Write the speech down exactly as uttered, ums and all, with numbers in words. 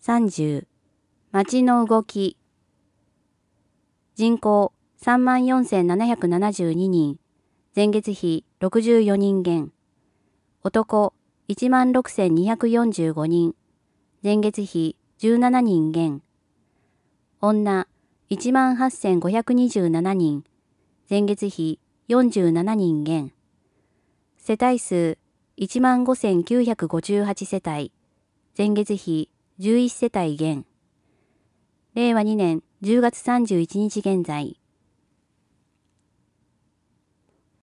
さんじゅう、町の動き。人口さんまんよんせんななひゃくななじゅうににん、前月比ろくじゅうよにん減。男いちまんろくせんにひゃくよんじゅうごにん、前月比じゅうななにん減。女いちまんはっせんごひゃくにじゅうななにん、前月比よんじゅうななにん減。世帯数いちまんごせんきゅうひゃくごじゅうはち世帯、前月比じゅういち世帯減。れいわにねんじゅうがつさんじゅういちにち現在。